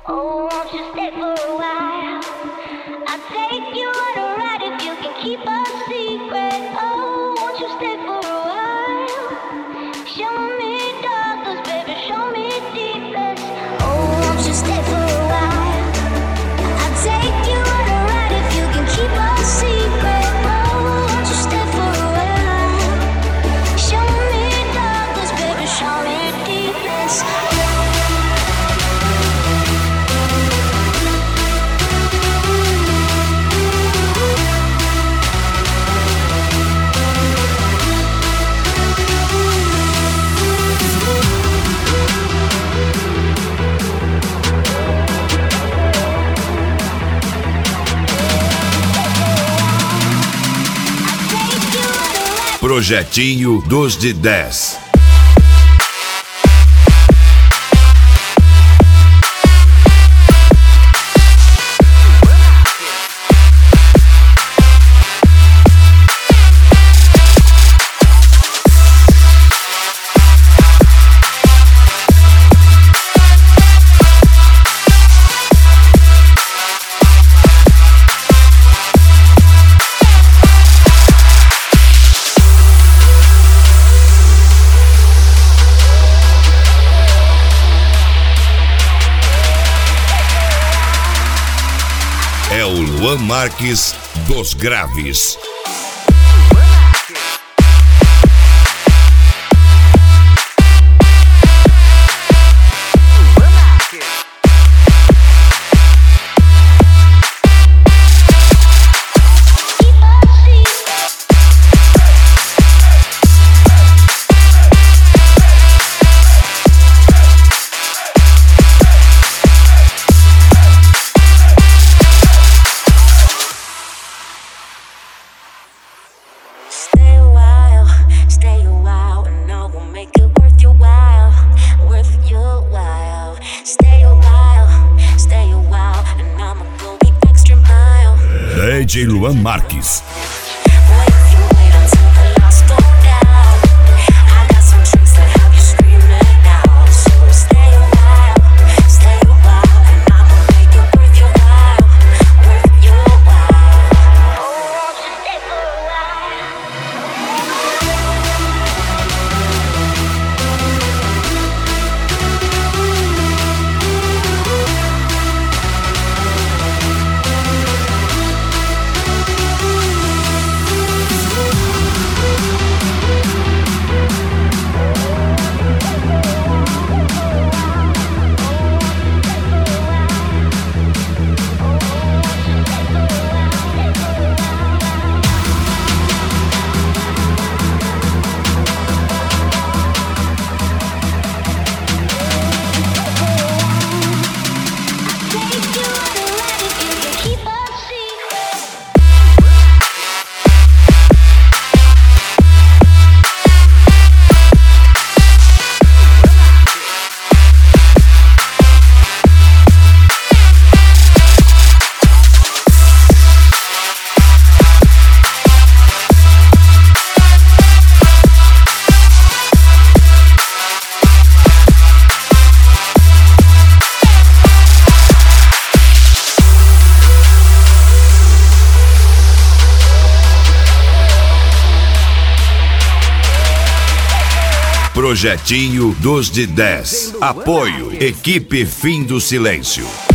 Oh, won't you stay for a while? I'll take you on a ride if you can keep a secret. Oh, won't you stay for a while? Show me darkness, baby, show me deepness. Oh, won't you stay for a while? I'll take you on a ride if you can keep a secret. Oh, won't you stay for a while? Show me darkness, baby, show me deepness. Projetinho dos de 10. É o Luan Marques dos Graves. DJ Luan Marques. Projetinho dos de 10. Apoio. Equipe Fim do Silêncio.